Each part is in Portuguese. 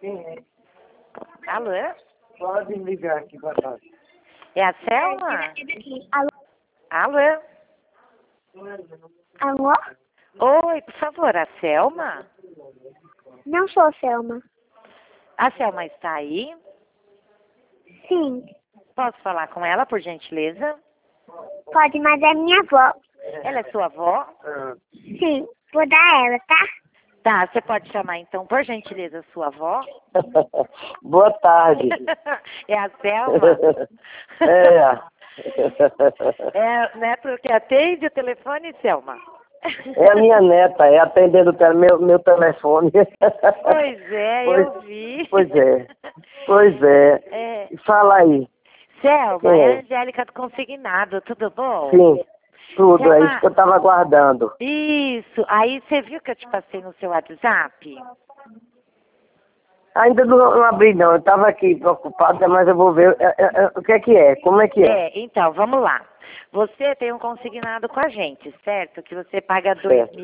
Alô? Pode ligar aqui, boa tarde. É a Selma? Alô? Alô? Alô? Oi, por favor, a Selma? Não sou Selma. A Selma está aí? Sim. Posso falar com ela, por gentileza? Pode, mas é minha avó. Ela é sua avó? Sim. Vou dar ela, tá? Tá, você pode chamar então, por gentileza, sua avó? Boa tarde. É a Selma? É, né, porque atende o telefone, Selma? É a minha neta, é atendendo meu telefone. Pois é, eu vi. Pois é. É. Fala aí. Selma, Quem é é? a Angélica do Consignado, tudo bom? Sim, tudo, Selma, é isso que eu estava aguardando. Isso, aí você viu que eu te passei no seu WhatsApp? Ainda não abri não, eu estava aqui preocupada, mas eu vou ver o que é, como é que é. Então, vamos lá. Você tem um consignado com a gente, certo? Que você paga R$ Certo.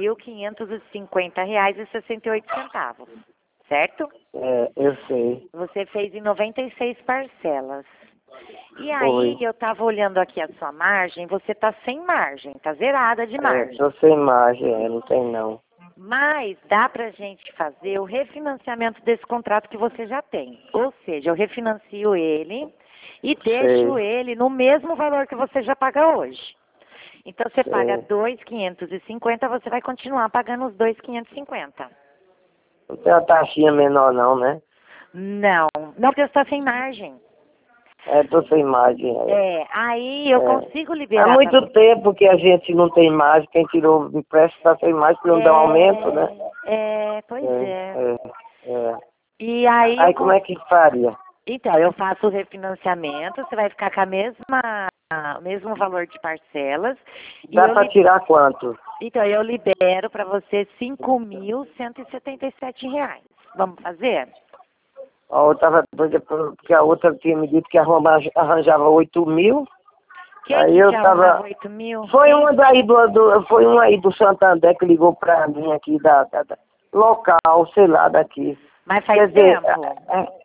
2.550,68, certo? Eu sei. Você fez em 96 parcelas. E aí, Oi. eu estava olhando aqui a sua margem, você tá sem margem, tá zerada de margem. Estou sem margem, não tem não. Mas dá pra gente fazer o refinanciamento desse contrato que você já tem. Ou seja, eu refinancio ele e deixo ele no mesmo valor que você já paga hoje. Então você paga 2.550, você vai continuar pagando os 2.550. Não tem uma taxinha menor não, né? Não, porque você está sem margem. Estou sem margem. Aí eu consigo Há liberar. muito tempo que a gente não tem margem, quem tirou o empréstimo está sem margem, porque não dá um aumento, né? Pois é. É. E aí, Aí como é que faria? Então, eu faço o refinanciamento, você vai ficar com o mesmo valor de parcelas. Dá para tirar quanto? Então, eu libero para você R$ 5.177. Vamos fazer? Ó, eu estava doida porque a outra tinha me dito que arranjava 8.000. Quem Aí que eu te tava. arrumava 8.000? Foi uma daí foi uma aí do Santander que ligou pra mim aqui da local, sei lá, daqui. Mas faz Quer dizer, tempo?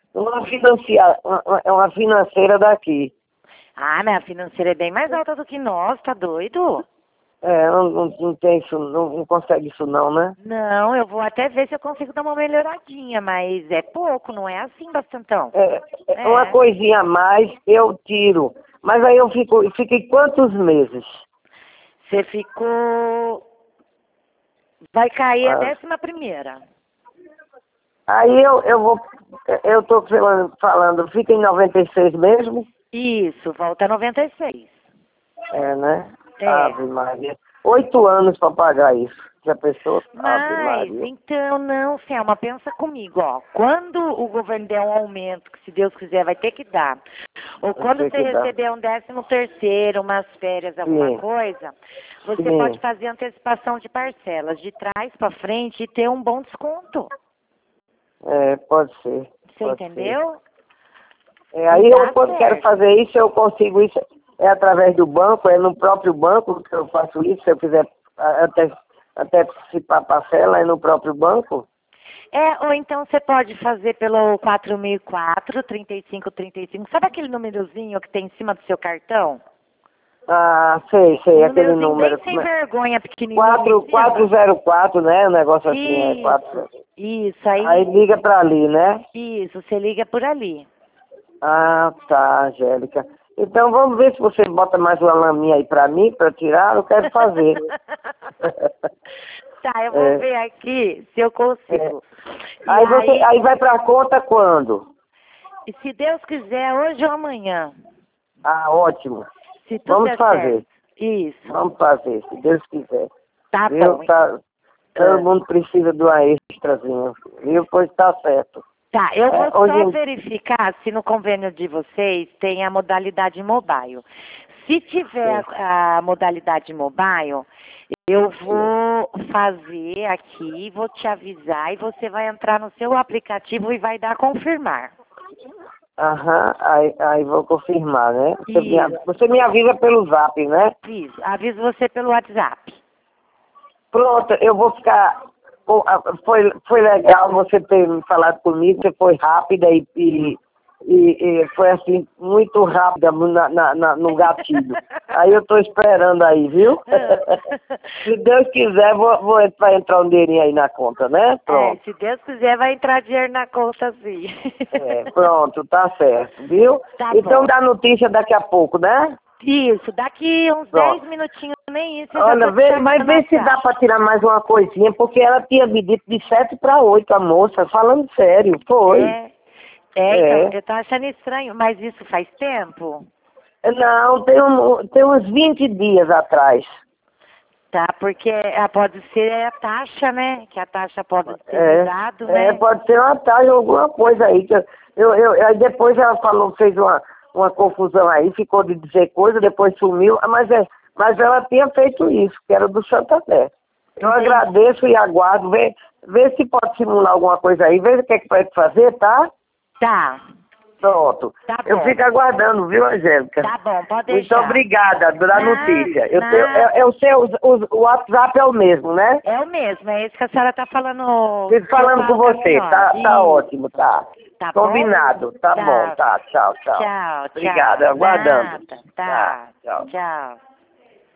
é uma financeira daqui. Ah, mas a financeira é bem mais alta do que nós, tá doido? Não tem isso, não consegue isso não, né? Não, eu vou até ver se eu consigo dar uma melhoradinha, mas é pouco, não é assim, bastantão. Uma coisinha a mais eu tiro. Mas aí eu fiquei quantos meses? Você ficou... Vai cair a 11ª. Aí eu tô falando, fica em 96 mesmo? Isso, volta a 96. Né? É. Ave Maria. 8 anos para pagar isso. Já pensou? Ave Mas, Maria. então, não, Selma, pensa comigo, ó. Quando o governo der um aumento, que se Deus quiser vai ter que dar, ou quando você receber um 13º, umas férias, alguma coisa, você pode fazer antecipação de parcelas, de trás para frente e ter um bom desconto. Pode ser. Você entendeu? Aí quando quero fazer isso, eu consigo isso. É através do banco, é no próprio banco que eu faço isso, se eu quiser antecipar parcela, é no próprio banco? Ou então você pode fazer pelo 4004, 3535. Sabe aquele númerozinho que tem em cima do seu cartão? Ah, sei, aquele número. Bem sem vergonha, pequenininho. 404, né? Um negócio assim, 4. Isso, aí. Aí liga pra ali, né? Isso, você liga por ali. Ah, tá, Angélica. Então vamos ver se você bota mais uma laminha aí pra mim, pra tirar, eu quero fazer. Tá, eu vou ver aqui se eu consigo. Aí vai pra conta quando? E se Deus quiser, hoje ou amanhã. Ah, ótimo. Se tudo Vamos fazer. certo. Isso. Vamos fazer, se Deus quiser. Tá bom. Todo mundo precisa de uma extrazinha, viu? Pois tá certo. Tá, eu vou só verificar se no convênio de vocês tem a modalidade mobile. Se tiver a modalidade mobile, eu vou fazer aqui, vou te avisar e você vai entrar no seu aplicativo e vai dar confirmar. Aham, aí vou confirmar, né? Você me avisa pelo Zap, né? Isso, aviso você pelo WhatsApp. Pronto, eu vou ficar Foi legal você ter me falado comigo, você foi rápida e foi assim, muito rápida no gatilho. Aí eu tô esperando aí, viu? Se Deus quiser, vai entrar um dinheirinho aí na conta, né? Pronto. Se Deus quiser, vai entrar dinheiro na conta, sim. Pronto, tá certo, viu? Tá então bom. dá notícia daqui a pouco, né? Isso, daqui uns 10 minutinhos, nem isso. Olha, mas vê se dá pra tirar mais uma coisinha, porque ela tinha me dito de 7 para 8, a moça, falando sério, foi. Então, eu tô achando estranho, mas isso faz tempo? Não, tem uns 20 dias atrás. Tá, porque pode ser a taxa, né? Que a taxa pode ter mudado, né? Pode ser uma taxa, alguma coisa aí. Aí depois ela falou, fez uma confusão aí, ficou de dizer coisa, depois sumiu, mas ela tinha feito isso, que era do Santander. Eu agradeço e aguardo, vê se pode simular alguma coisa aí, vê o que é que pode fazer, tá? Tá. Pronto. Tá bom. Eu fico aguardando, viu, Angélica? Tá bom, pode deixar. Muito obrigada pela notícia. O WhatsApp é o mesmo, né? É o mesmo, é isso que a senhora tá falando. Fico falando com você, tá ótimo, tá. Tá combinado, bom? tá bom, tá, tchau. Tchau. Obrigada, aguardando. Nada. Tá. Tchau. Tchau.